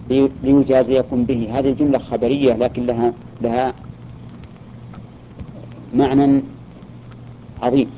ليجازيكم به. هذه الجملة خبرية لكن لها معنى عظيم.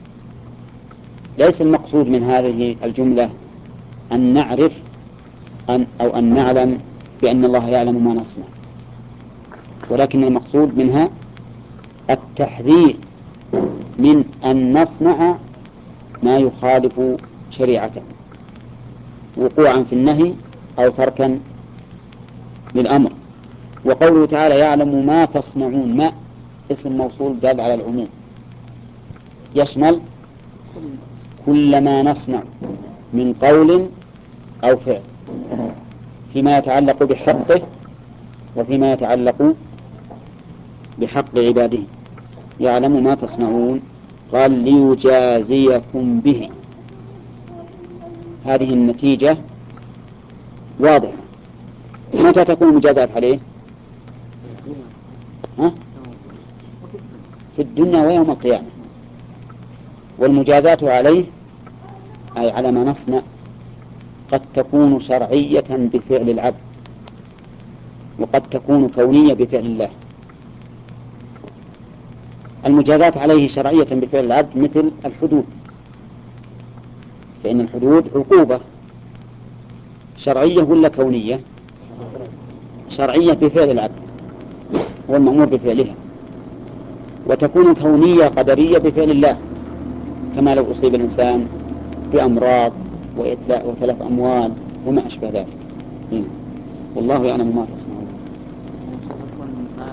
ليس المقصود من هذه الجملة أن نعرف أو أن نعلم بأن الله يعلم ما نصنع، ولكن المقصود منها التحذير من أن نصنع ما يخالف شريعته وقوعا في النهي أو تركا للأمر. وقوله تعالى يعلم ما تصنعون، ما اسم موصول دال على العموم، يشمل كل ما نصنع من قول أو فعل فيما يتعلق بحقه وفيما يتعلق بحق عباده. يعلم ما تصنعون، قال ليجازيكم به. هذه النتيجة واضحة. متى تكون المجازات عليه؟ في الدنيا ويوم القيامة. والمجازات عليه أي على ما نصنع قد تكون شرعية بفعل العبد وقد تكون كونية بفعل الله. المجازات عليه شرعية بفعل العبد مثل الحدود، فإن الحدود عقوبة شرعية ولا كونية؟ شرعية بفعل العبد هو المأمور بفعلها، وتكون كونية قدرية بفعل الله، كما لو أصيب الإنسان بأمراض وتلف أموال وما أشبه ذلك. والله يعلم ما تصنعون.